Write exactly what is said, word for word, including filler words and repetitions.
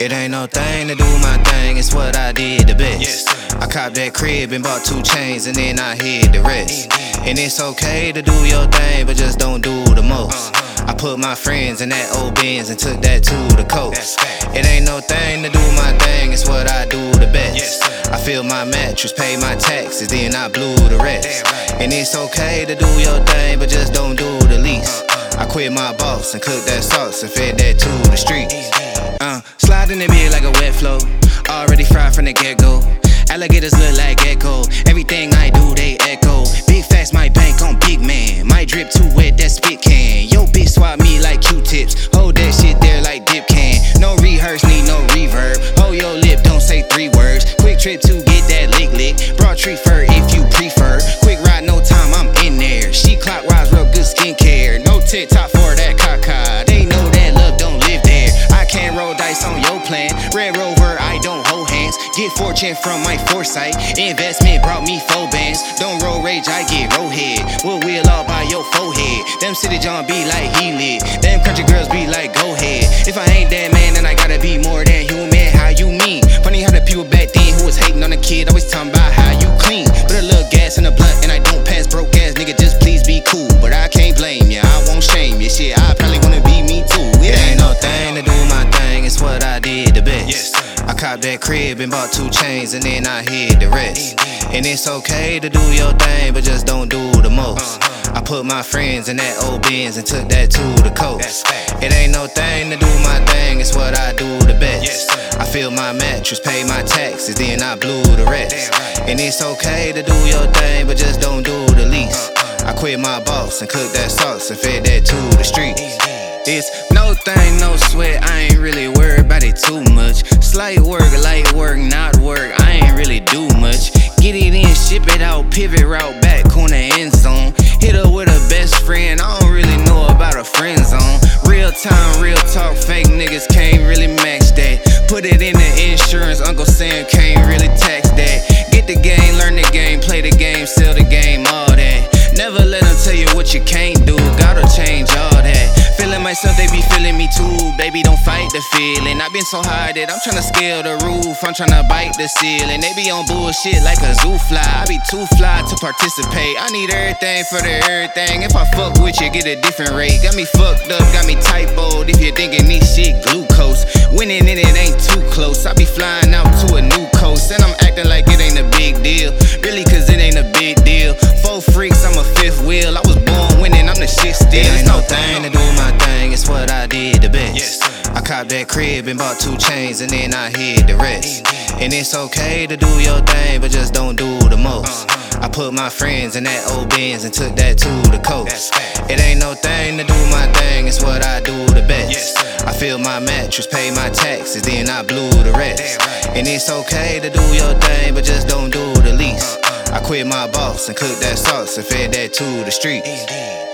It ain't no thing to do my thing, it's what I did the best. I copped that crib and bought two chains and then I hid the rest. And it's okay to do your thing, but just don't do the most. I put my friends in that old Benz and took that to the coast. It ain't no thing to do my thing, it's what I do the best. I fill my mattress, pay my taxes, then I blew the rest. And it's okay to do your thing, but just don't do the least. I quit my boss and cooked that sauce and fed that to the streets. Uh, slide in the bed like a wet flow, already fried from the get-go. Alligators look like echo, everything I do they echo. Big facts, my bank on big man, my drip too wet, that spit can. Yo bitch swap me like Q-tips, hold that shit there like dip can. No rehearse, need no reverb, hold your lip, don't say three words. Quick trip to get that lick lick, broad tree fur if you prefer. Quick ride, no time, I'm in there. She clockwise, real good skincare. No TikTok for that caca, they know that love don't live there. I can't roll dice on your plan, Red Rover, I don't hold hands. Get fortune from my foresight, investment brought me four bands. Don't roll rage, I get roll head. We'll wheel all by your forehead. Them city John be like he lit, them country girls be like go ahead. If I ain't that man, then I gotta be more than human. How you mean? Funny how the people back then who was hating on the kid always talking about how you clean. Put a little gas in the blunt and I don't pass broke ass nigga, just please be cool. But I can't blame ya, I won't shame ya. Shit, I probably wanna be me too. It ain't no thing to do my thing, it's what I did the best. I copped that crib and bought two chains and then I hid the rest. And it's okay to do your thing, but just don't do the most. I put my friends in that old Benz and took that to the coast. It ain't no thing to do my thing, it's what I do the best. I fill my mattress, pay my taxes, then I blew the rest. And it's okay to do your thing, but just don't do the least. I quit my boss and cooked that sauce and fed that to the streets. It's no thing, no sweat, I ain't really worried about it too much. Slight work, light work, not work, I ain't really do much. Get it in, ship it out, pivot route, back corner, end zone. Hit her with a best friend, I don't really know about a friend zone. Real time, real talk, fake niggas can't really match that. Put it in the insurance, Uncle Sam can't really tax that. Get the game, learn the game, play the game, sell the game, all that. Never let them tell you what you can't do, gotta change all that. Feeling myself, they be feeling me too. Baby, don't fight the feeling. I've been so high that I'm tryna scale the roof. I'm tryna bite the ceiling. They be on bullshit like a zoo fly. I be too fly to participate. I need everything for the everything. If I fuck with you, get a different rate. Got me fucked up, got me typoed. If you're thinking this shit glucose, winning in it ain't too close. I be flying out to a new coast, and I'm acting like it ain't a big deal. Really, cause it ain't a big deal. Four freaks, I'm a fifth wheel. I was born winning, I'm the shit still. It ain't no thing to do my thing, it's what I did the best. I copped that crib and bought two chains and then I hid the rest. And it's okay to do your thing, but just don't do the most. I put my friends in that old Benz and took that to the coast. It ain't no thing to do my thing, it's what I do the best. I fill my mattress, pay my taxes, then I blew the rest. And it's okay to do your thing, but just don't do the least. I quit my boss and cooked that sauce and fed that to the streets.